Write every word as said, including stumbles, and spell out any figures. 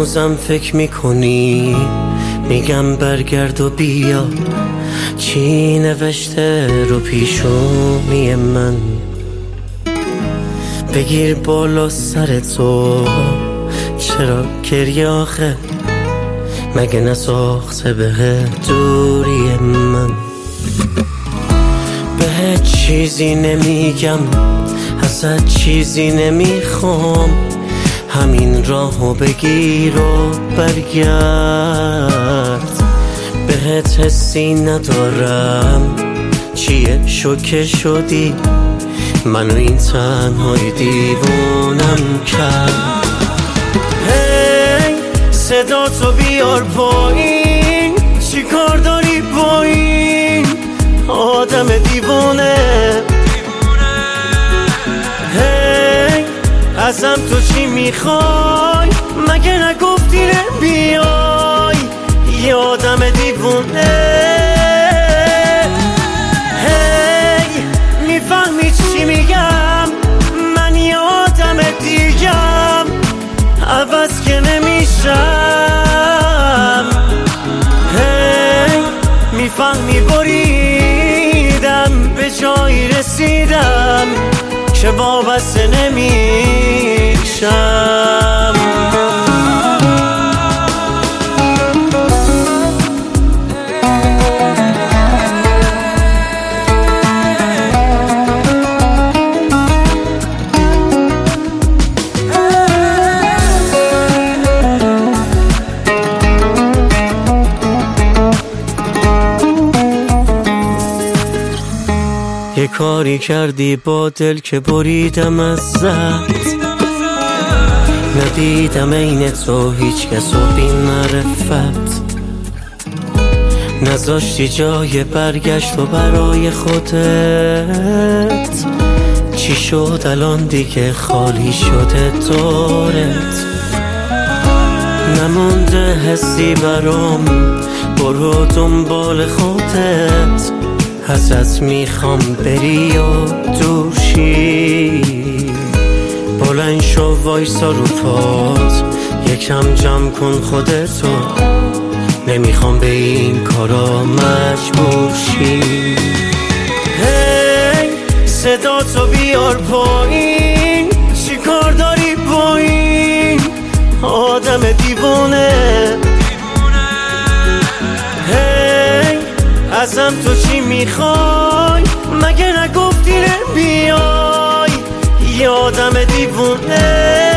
هنوزم فکر میکنی؟ میگم برگرد و بیا، چی نوشته رو پیشونی من؟ بگیر بالا سر تو، چرا گریه آخه؟ مگه نساخته به دوری من؟ به چیزی نمیگم، ازت چیزی نمیخوام، همین راهو بگیر و برگرد. بهت حسی ندارم، چیه شوکه شدی؟ منو این تنهای دیوونم کرد. هی صدا تو بیار پایین، چی کار داری با این آدم دیوونه؟ هی ازم تو چی میخوای؟ مگه نگفتی بیای یه آدم دیوونه؟ هی میفهمی چی میگم؟ من یه آدم دیگم، عوض که نمیشم. هی میفهمی بریدم، به جایی رسیدم که وابسته نمیشم. یه کاری کردی با دل که بریدم ازت، ندیدم این تو هیچ کس و بی معرفت، نذاشتی جای برگشت و برای خودت. چی شد الان دیگه خالی شده دورت؟ نمونده حسی برام، برو دنبال خودت. ازت میخوام بری و دوشی، بلند شو وایسا رو پات، یکم جمع کن خودتو، نمیخوام به این کارا مجبور شی. هی صدا تو بیار پایین، چی کار داری با این آدم دیوونه؟ ازم تو چی میخوای؟ مگه نگفتی بیای یه آدم دیوونه؟